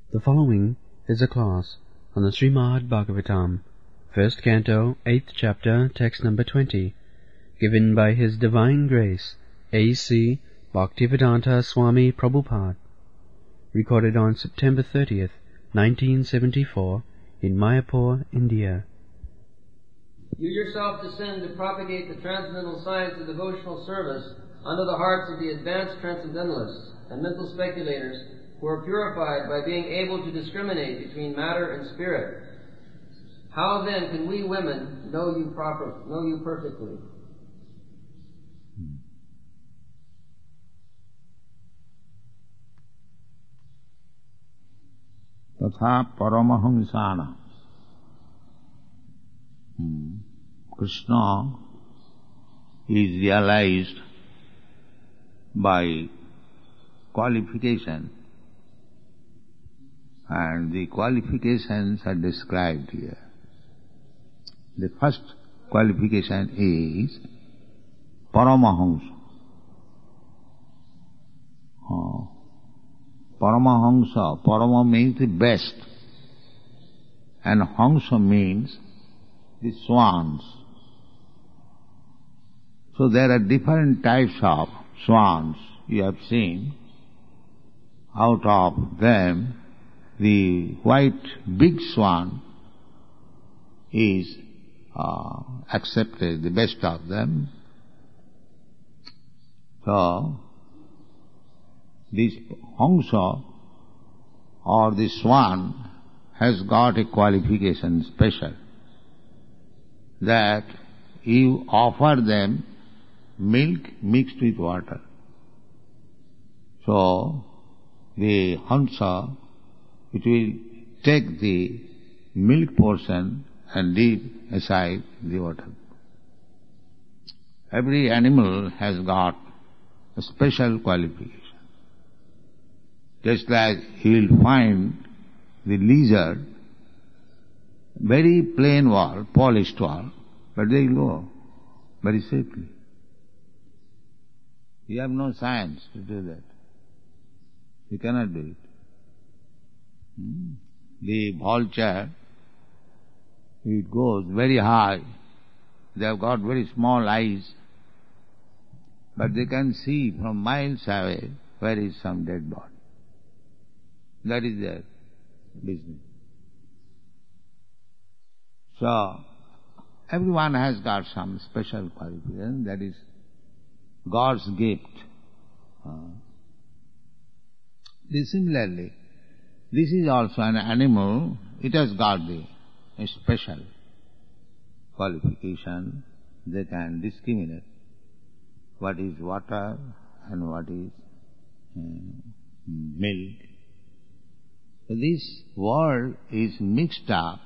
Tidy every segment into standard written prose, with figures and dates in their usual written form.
The following is a class on the Srimad Bhagavatam, first canto, 8th chapter, text number 20, given by His Divine Grace, A.C. Bhaktivedanta Swami Prabhupada, recorded on September 30th, 1974, in Mayapur, India. You yourself descend to propagate the transcendental science of devotional service under the hearts of the advanced transcendentalists and mental speculators who are purified by being able to discriminate between matter and spirit. How then can we women know you perfectly? Tatha Paramahamsana. Krishna is realized by qualification, and the qualifications are described here. The first qualification is Paramahamsa. Paramahamsa, Parama means the best, and Hamsa means the swans. So there are different types of swans you have seen. Out of them, the white big swan is accepted, the best of them. So, this Hamsa or the swan has got a qualification special, that you offer them milk mixed with water. So, the Hamsa, it will take the milk portion and leave aside the water. Every animal has got a special qualification. Just like you will find the lizard, very plain wall, polished wall, but they go very safely. You have no science to do that. You cannot do it. The vulture, it goes very high. They have got very small eyes, but they can see from miles away where is some dead body. That is their business. So, everyone has got some special qualification, that is God's gift. Similarly, this is also an animal, it has got a special qualification. They can discriminate what is water and what is milk. So this world is mixed up,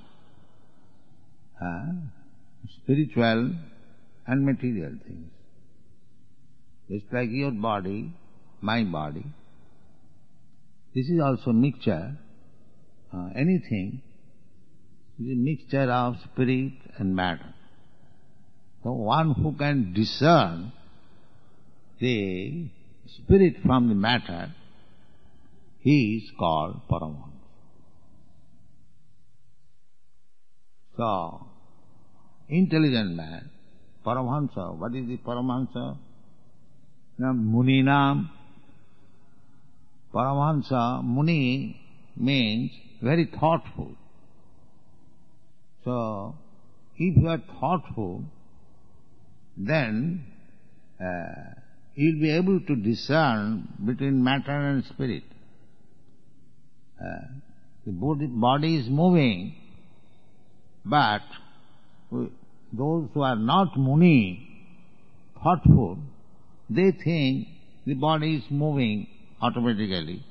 spiritual and material things. Just like your body, my body, this is also mixture. Anything is a mixture of spirit and matter. So one who can discern the spirit from the matter, he is called Paramahamsa. So, intelligent man, Paramahamsa, what is the Paramahamsa? Now, Muninam. Paramahamsa, Muni means very thoughtful. So, if you are thoughtful, then you will be able to discern between matter and spirit. The body is moving, but those who are not Muni, thoughtful, they think the body is moving automatically.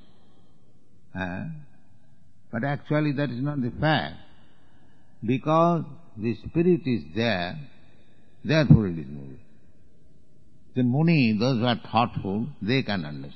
But actually that is not the fact. Because the spirit is there, therefore it is moving. The Muni, those who are thoughtful, they can understand.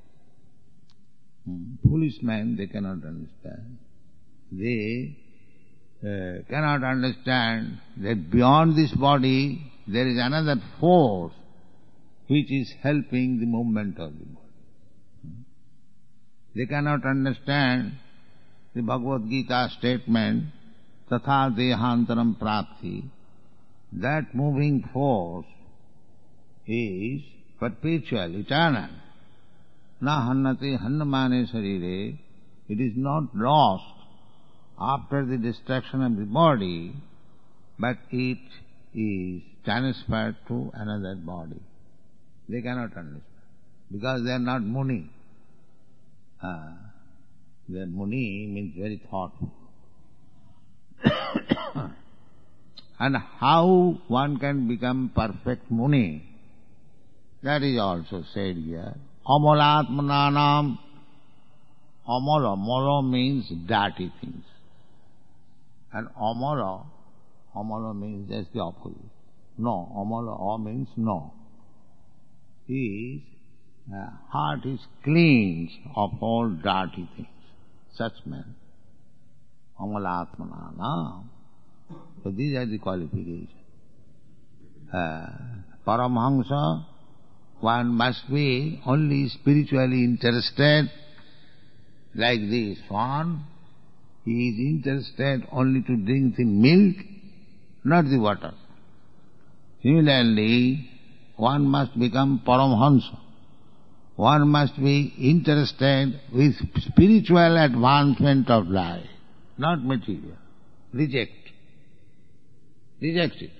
Foolish men, they cannot understand. They cannot understand that beyond this body there is another force which is helping the movement of the body. They cannot understand the Bhagavad Gita statement, Tatha Dehantaram Prapti, that moving force is perpetual, eternal. Na hannati hannamane sarire, it is not lost after the destruction of the body, but it is transferred to another body. They cannot understand, because they are not Muni. The Muni means very thoughtful. And how one can become perfect Muni, that is also said here. Amalatmananam. Amala means dirty things. And amala means just the opposite. No, amala means no. His heart is cleansed of all dirty things. Such men. Amalatmananam. So these are the qualifications. Paramhamsa, one must be only spiritually interested, like this swan. He is interested only to drink the milk, not the water. Similarly, one must become Paramhamsa. One must be interested with spiritual advancement of life, not material. Reject it.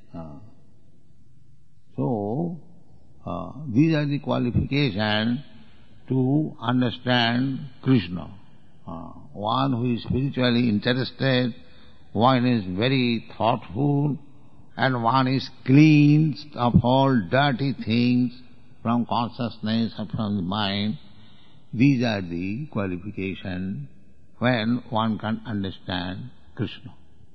So, these are the qualifications to understand Krishna. One who is spiritually interested, one is very thoughtful, and one is cleansed of all dirty things from consciousness or from the mind. These are the qualifications when one can understand Krishna.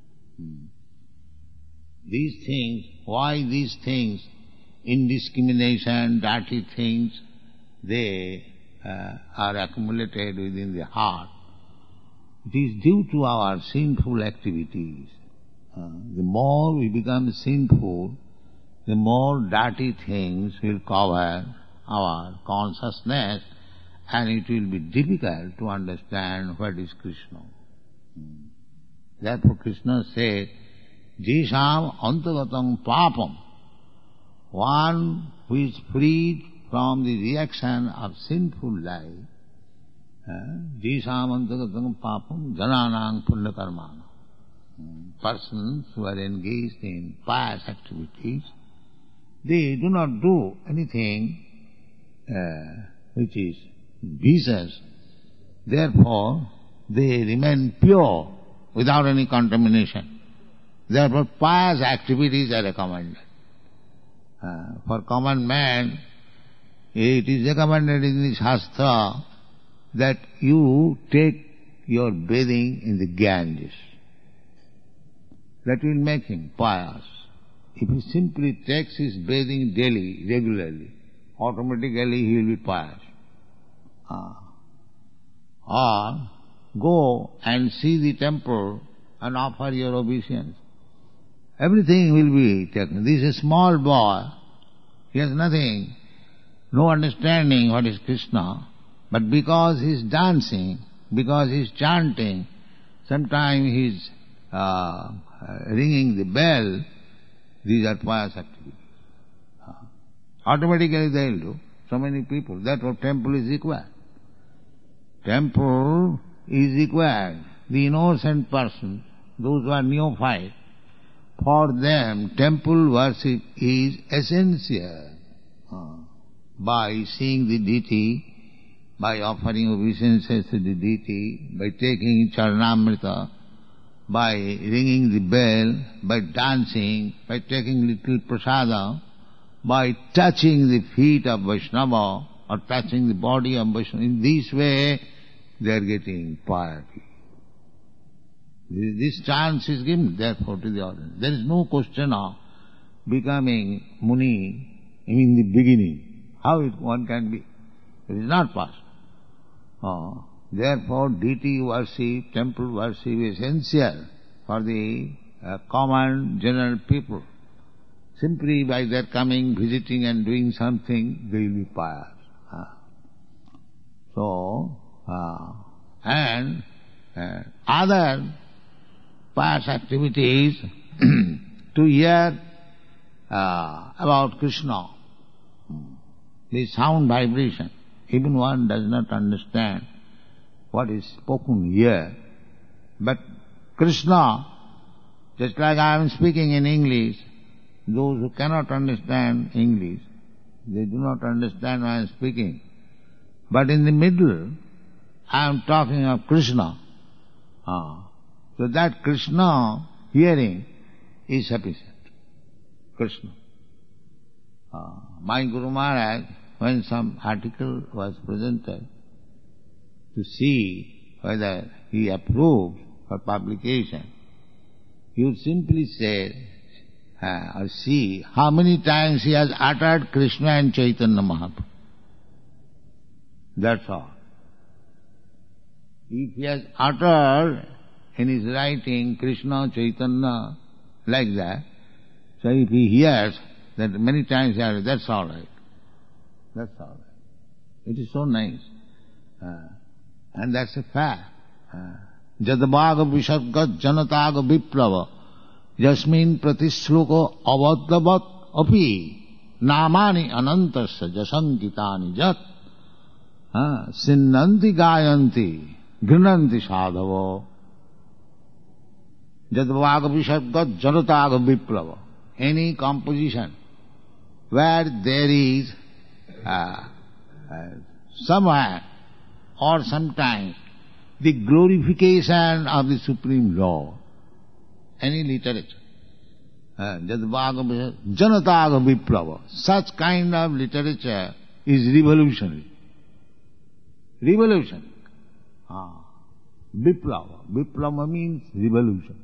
These things, why these things, indiscrimination, dirty things, they are accumulated within the heart. It is due to our sinful activities. The more we become sinful, the more dirty things will cover our consciousness, and it will be difficult to understand what is Krishna. Therefore Krishna said, Jisham antagatam papam. One who is freed from the reaction of sinful life, Jisham antagatam papam jananang punya karmana. Persons who are engaged in pious activities, they do not do anything which is vicious. Therefore, they remain pure without any contamination. Therefore, pious activities are recommended. For common man, it is recommended in the Shastra that you take your bathing in the Ganges. That will make him pious. If he simply takes his bathing daily, regularly, automatically he will be pious. Or go and see the temple and offer your obeisance. Everything will be taken. This is a small boy. He has nothing, no understanding what is Krishna. But because he is dancing, because he is chanting, sometimes he is ringing the bell, these are pious activities. Automatically they will do. So many people. Therefore temple is required. Temple is required. The innocent person, those who are neophyte, for them temple worship is essential. By seeing the deity, by offering obeisances to the deity, by taking Charanamrita, by ringing the bell, by dancing, by taking little prasada, by touching the feet of Vaishnava or touching the body of Vaishnava. In this way, they are getting piety. This chance is given, therefore, to the audience. There is no question of becoming Muni in the beginning. How one can be? It is not possible. Therefore, deity worship, temple worship is essential for the common, general people. Simply by their coming, visiting and doing something, they will be pious. And other past activities to hear about Krishna. The sound vibration. Even one does not understand what is spoken here. But Krishna, just like I am speaking in English, those who cannot understand English, they do not understand what I am speaking. But in the middle, I am talking of Krishna. So that Krishna hearing is sufficient. Krishna. My Guru Maharaj, when some article was presented to see whether he approved for publication, he would simply say or see how many times he has uttered Krishna and Chaitanya Mahaprabhu. That's all. If he has uttered in his writing Krishna, Chaitanya, like that, so if he hears that many times, that's all right. That's all right. It is so nice. And that's a fact. Jadvaga visarga janataga viplava jasmin pratishloko avaddavat api namani anantasya jasankitani jat sinnanti gayanti grinanti sadhavo jadvaga visarga janataga viplava. Any composition where there is somewhere or sometimes the glorification of the Supreme Lord, any literature, Jadvaga Janataga Viplava, such kind of literature is revolutionary. Revolution. Viplava. Viplava means revolution.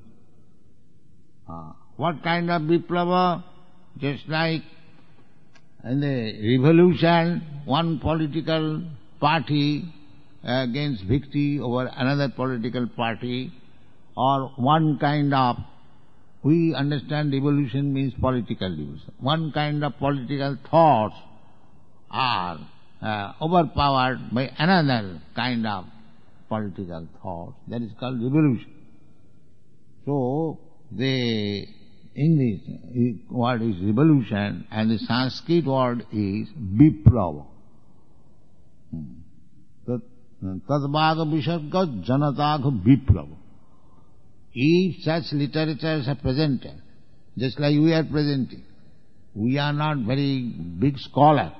What kind of Viplava? Just like in the revolution, one political party gains victory over another political party, or one kind of, we understand revolution means political revolution. One kind of political thoughts are overpowered by another kind of political thoughts. That is called revolution. So, the English word is revolution and the Sanskrit word is viplava. Tadvaga visarga janataga viplava. If such literatures are presented, just like we are presenting, we are not very big scholar,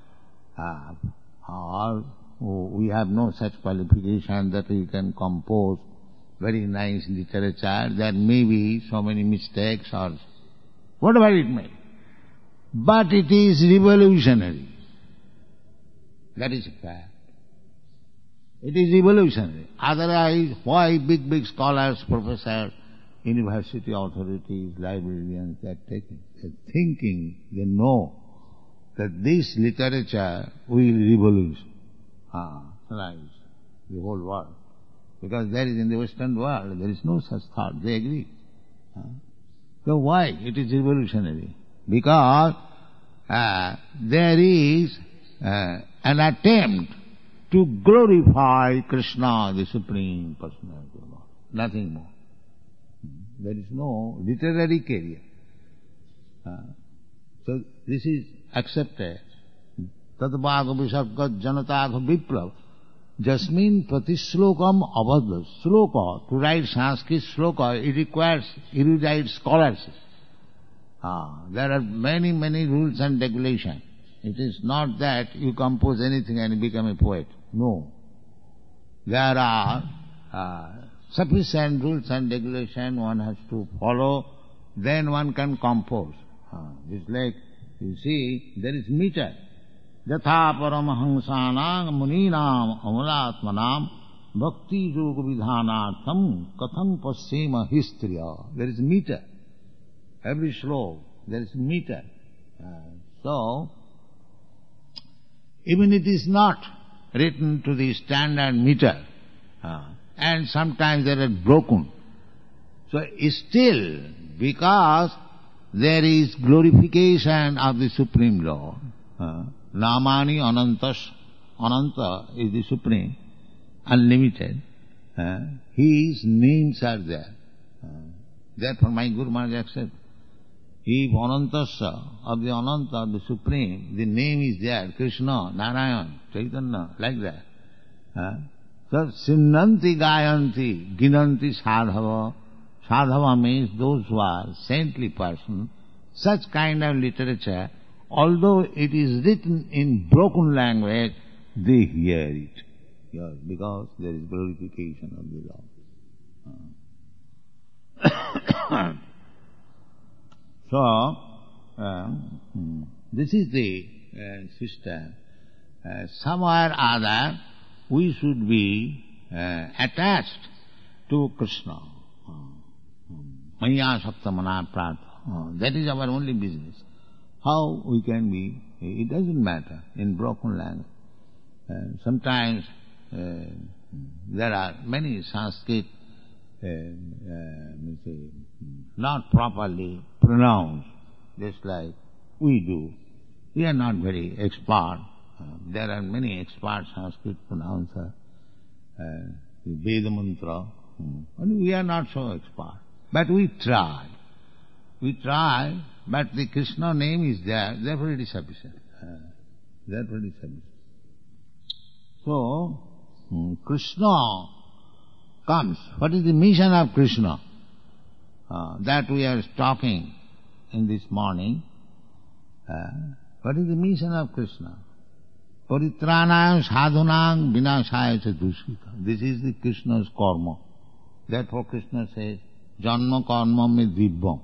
or we have no such qualification that we can compose very nice literature. There may be so many mistakes or whatever it may be. But it is revolutionary. That is a fact. It is revolutionary. Otherwise, why big scholars, professors, university authorities, librarians, they are taking, they are thinking, they know that this literature will revolutionize the whole world. Because there is in the Western world, there is no such thought. They agree. So why it is revolutionary? Because there is an attempt to glorify Krishna, the Supreme Personality of God. Nothing more. There is no literary career. So this is accepted. Tadvaga visarga janataga viplava. Jasmin pratishlokam avadha. Sloka, to write Sanskrit sloka, it requires erudite scholarship. There are many rules and regulations. It is not that you compose anything and become a poet. No. There are sufficient rules and regulations one has to follow, then one can compose. Just like, you see, there is meter. Yatha paramahansanam muninam amalatmanam bhakti yoga vidhanatham katham pasyema histriya. There is meter. Every sloka, there is meter. So, even it is not written to the standard meter, and sometimes they are broken. So still, because there is glorification of the Supreme Lord, Namani Anantas, Ananta is the Supreme, unlimited, his names are there. Therefore my Guru Maharaj accepted. If Anantasya, of the Ananta, of the Supreme, the name is there, Krishna, Narayan, Chaitanya, like that. So, Sinnanti Gayanti, Ginanti Sadhava. Sadhava means those who are saintly persons. Such kind of literature, although it is written in broken language, they hear it. Yes, because there is glorification of the Lord. So, this is the system. Somewhere or other, we should be attached to Krishna. Maya Saptamana Pratha. That is our only business. How we can be, it doesn't matter in broken language. Sometimes there are many Sanskrit not properly pronounced, just like we do. We are not very expert. There are many expert Sanskrit pronouncers, the Veda mantra, and we are not so expert. But we try. We try, but the Krishna name is there, therefore it is sufficient. Therefore it is sufficient. So, Krishna comes. What is the mission of Krishna? That we are talking in this morning. What is the mission of Krishna? Paritranayam sadhunam vinashaya cha dushkita. This is the Krishna's karma. Therefore Krishna says, Janma karma me dibbam.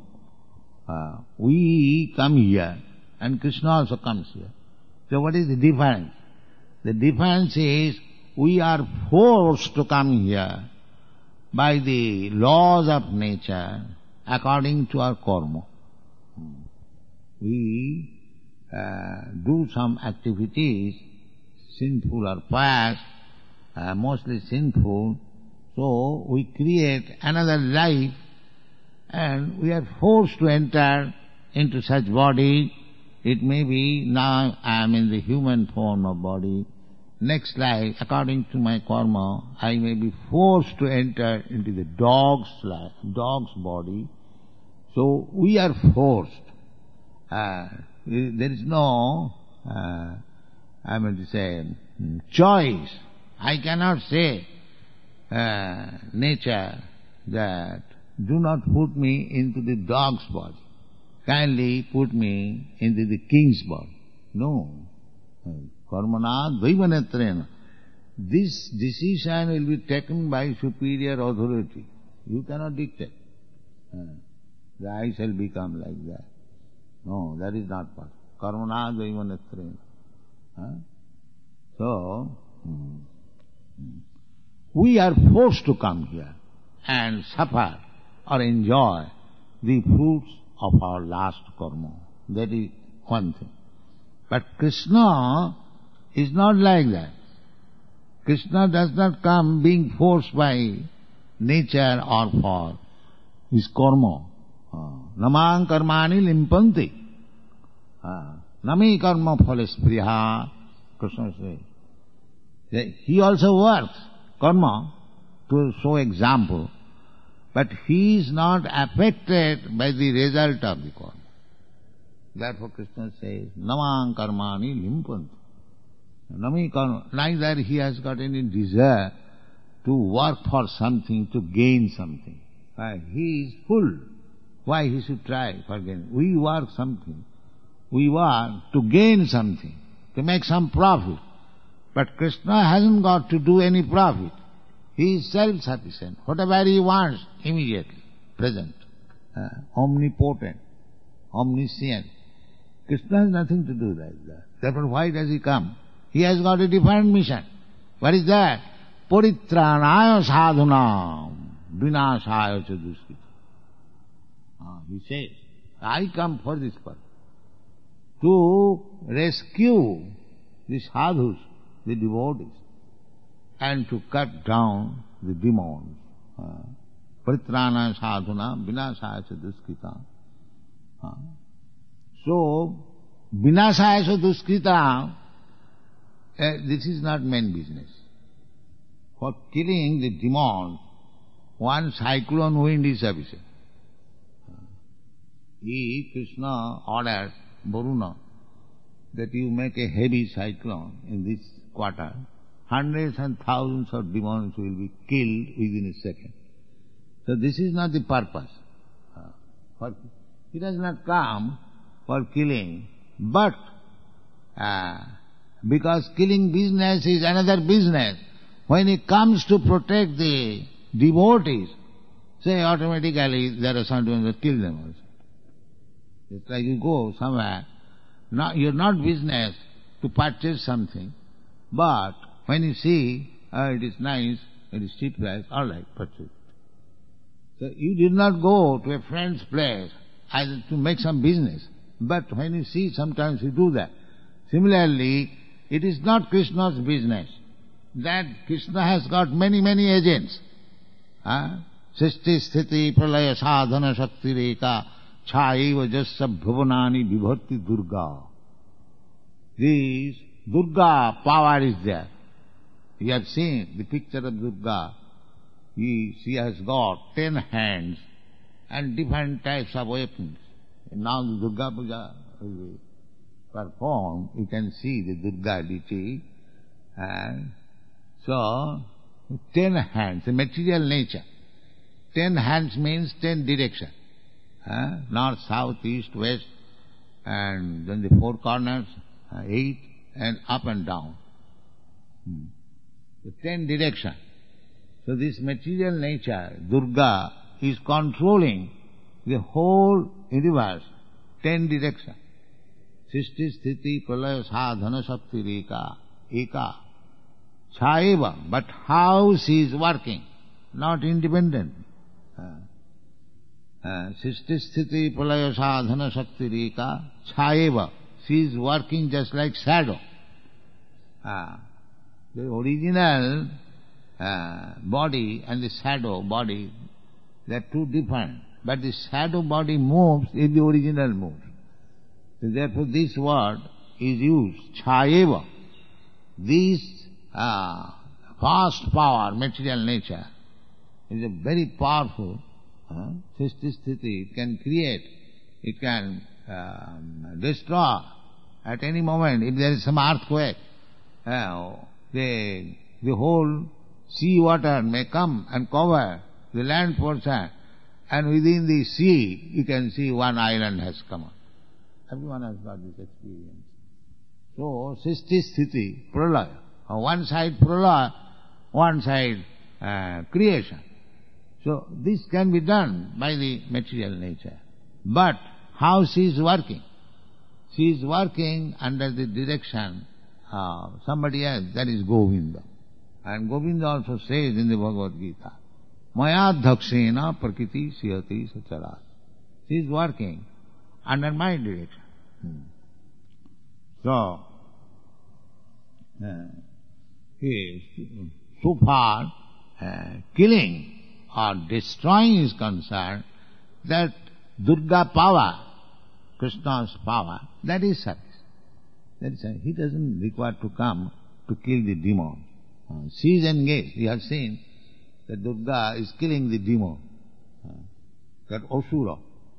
We come here and Krishna also comes here. So what is the difference? The difference is we are forced to come here by the laws of nature according to our karma. We do some activities, sinful or pious, mostly sinful, so we create another life and we are forced to enter into such body. It may be now I am in the human form of body. Next life, according to my karma, I may be forced to enter into the dog's body. So we are forced. There is no, choice. I cannot say nature that do not put me into the dog's body. Kindly put me into the king's body. No. Karmana dvaivanetrena. This decision will be taken by superior authority. You cannot dictate. I shall become like that. No, that is not possible. Karmana dvaivanetrena. So, we are forced to come here and suffer or enjoy the fruits of our last karma. That is one thing. But Krishna is not like that. Krishna does not come being forced by nature or for his karma. Namang karmani limpanti. Nami karma phalas priya. Krishna says. He also works karma to show example, but he is not affected by the result of the karma. Therefore Krishna says, Namang karmani limpanti. Nami karma, neither he has got any desire to work for something, to gain something. He is full. Why he should try for gain? We work something. We work to gain something, to make some profit. But Krishna hasn't got to do any profit. He is self-sufficient. Whatever he wants, immediately, present. Omnipotent, omniscient. Krishna has nothing to do like that. Therefore, why does he come? He has got a different mission. What is that? Paritranaya sadhunam vinashaya cha dushkita. He says, I come for this purpose. To rescue the sadhus, the devotees, and to cut down the demons. Paritranaya sadhunam vinashaya cha dushkita. So, vinashaya cha dushkita, this is not main business. For killing the demons, one cyclone wind is sufficient. Krishna ordered Varuna that you make a heavy cyclone in this quarter. Hundreds and thousands of demons will be killed within a second. So this is not the purpose. He does not come for killing, but because killing business is another business, when it comes to protect the devotees, say automatically there are some demons that kill them also. It's like you go somewhere, you're not business to purchase something, but when you see, it is nice, it is cheap price, all right, purchase. So you did not go to a friend's place either to make some business, but when you see, sometimes you do that. Similarly, it is not Krishna's business. That Krishna has got many, many agents. Sisti sthiti pralaya sadhana shakti reka chaiva jassa bhuvanani vibharti Durga. This Durga power is there. You have seen the picture of Durga. She has got 10 hands and different types of weapons. And now the Durga Puja is performed, you can see the Durga deity. And so, 10 hands, the material nature. 10 hands means 10 directions. North, south, east, west, and then the 4 corners, 8, and up and down. The 10 directions. So this material nature, Durga, is controlling the whole universe, 10 directions. Sisti sthiti pralaya sadhana shakti reka eka chaeva. But how she is working? Not independent. Sisti sthiti pralaya sadhana shakti reka chaeva. She is working just like shadow. The original body and the shadow body, they are two different. But the shadow body moves if the original moves. So therefore this word is used, chayeva. This vast power, material nature, is a very powerful sisti sthiti. It can create, it can destroy at any moment. If there is some earthquake, the whole sea water may come and cover the land portion, and within the sea you can see one island has come up. Everyone has got this experience. So, sisti sthiti, pralaya. On one side pralaya, one side creation. So, this can be done by the material nature. But, how she is working? She is working under the direction of somebody else, that is Govinda. And Govinda also says in the Bhagavad Gita, Maya dhakshena prakriti siyati sacharat. She is working under my direction. So, so far killing or destroying is concerned, that Durga power, Krishna's power, that is service. That is service. He doesn't require to come to kill the demon. She is engaged. You have seen that Durga is killing the demon, that Asura.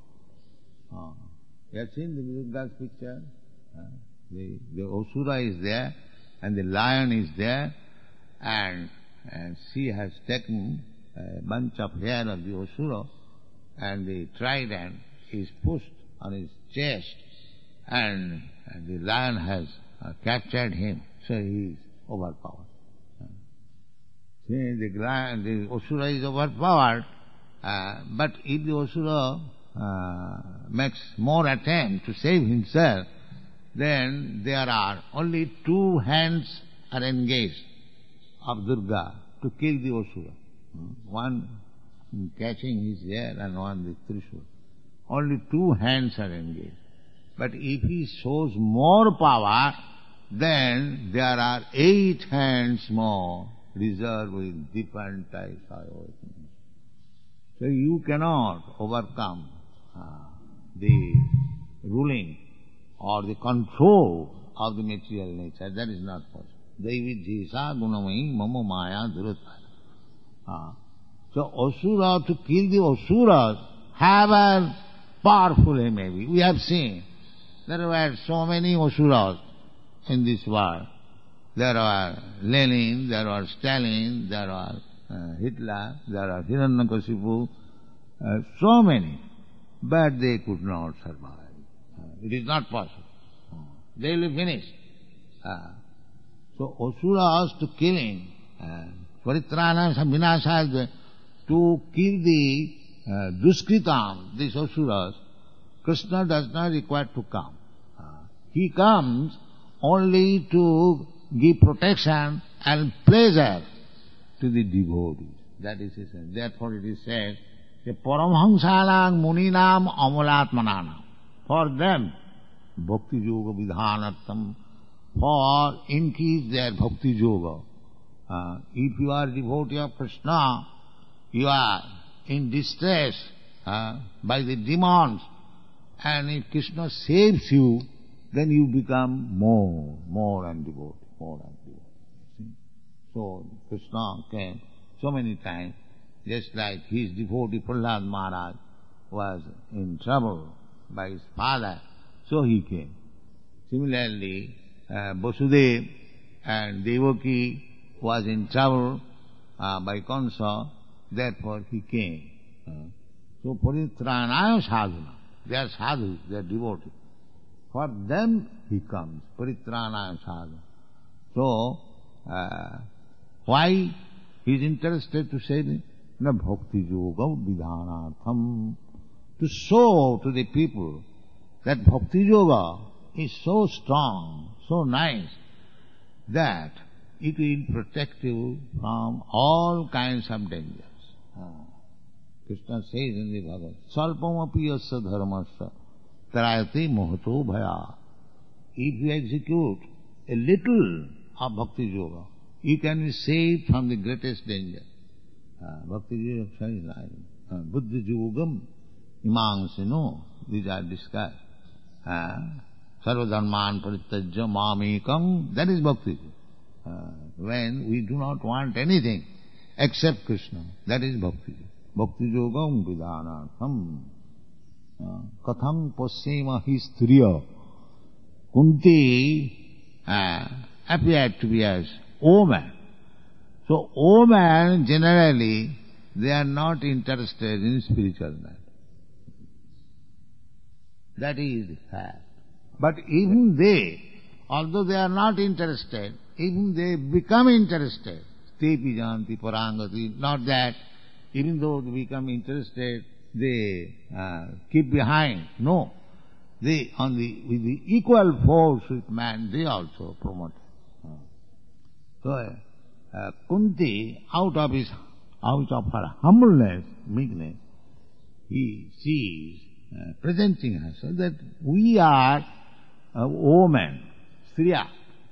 You have seen the Durga's picture? The Asura is there, and the lion is there, and she has taken a bunch of hair of the Asura, and the trident is pushed on his chest, and the lion has captured him, so he is overpowered. See, the Asura is overpowered, but if the Asura makes more attempt to save himself, then there are only 2 hands are engaged of Durga to kill the Asura. One catching his hair and one the Trishul. Only 2 hands are engaged. But if he shows more power, then there are 8 hands more reserved with different types of weapons. So you cannot overcome the ruling or the control of the material nature. That is not possible. Daividhisa gunamai mama maya durataya. So asura, to kill the asuras, however powerful he may be. We have seen there were so many asuras in this world. There were Lenin, there was Stalin, there was Hitler, there was Hiranyakashipu, so many. But they could not survive. It is not possible. They will be finished. So asuras to killing, paritrana vinashaya, to kill the duskritam, these asuras, Krishna does not require to come. He comes only to give protection and pleasure to the devotees. That is his sense. Therefore it is said, Paramhamsalang muninam amulatmananam. For them, bhakti yoga vidhanartam, for increase their bhakti yoga. If you are devotee of Krishna, you are in distress by the demons, and if Krishna saves you, then you become more and devotee, more and devotee. So Krishna came so many times, just like his devotee Prahlad Maharaj was in trouble by his father, so he came. Similarly, Vasudeva and Devaki was in trouble by Kansa, therefore he came. So paritranaya sadhuna, they are sadhus, they are devotees. For them he comes, paritranaya sadhuna. So, why he is interested to say this? Na bhakti yoga vidhanartham, to show to the people that bhakti yoga is so strong, so nice, that it will protect you from all kinds of dangers. Krishna says in the Bhagavad, Salpam api yasya dharmasya tarayati mohato bhaya. If you execute a little of bhakti yoga, you can be saved from the greatest danger. Bhakti yoga is like buddhi yogam imangsino, these are discussed. Sarvadharman parityajya mamekam, that is bhakti yoga. When we do not want anything except Krishna, that is bhakti yoga. Bhakti yogam vidhanartham katham pasyema hi striya. Kunti appeared to be as woman. So women generally, they are not interested in spiritual matter. That is the fact. But even they, although they are not interested, even they become interested. Tepi janti parangati, not that even though they become interested, they keep behind. No. They, with the equal force with man, they also promote. So, Kunti, out of her humbleness, meekness, she is presenting herself that we are a woman, Striya.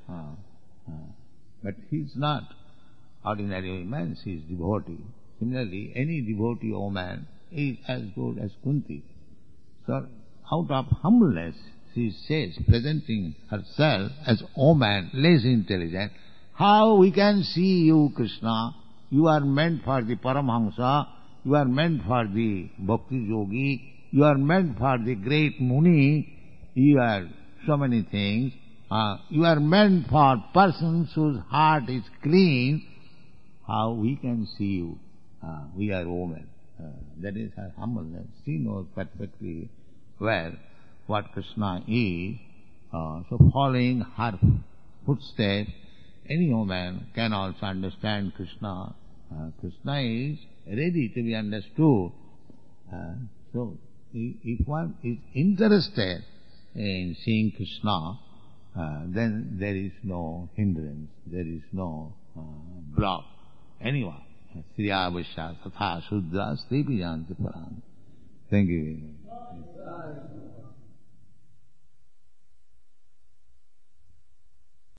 But he is not ordinary woman, she is devotee. Similarly, any devotee woman is as good as Kunti. So, out of humbleness, she says, presenting herself as woman, less intelligent, how we can see you, Krishna? You are meant for the Paramhamsa, you are meant for the Bhakti Yogi, you are meant for the great Muni, you are so many things. You are meant for persons whose heart is clean. How we can see you? We are women. That is her humbleness. She knows perfectly well what Krishna is. So following her footsteps, any woman can also understand Krishna. Krishna is ready to be understood. So if one is interested in seeing Krishna, then there is no hindrance, there is no block. Anyone. Sriya Vasya Tatha Sudra Stepi Janti Parang. Thank you very much.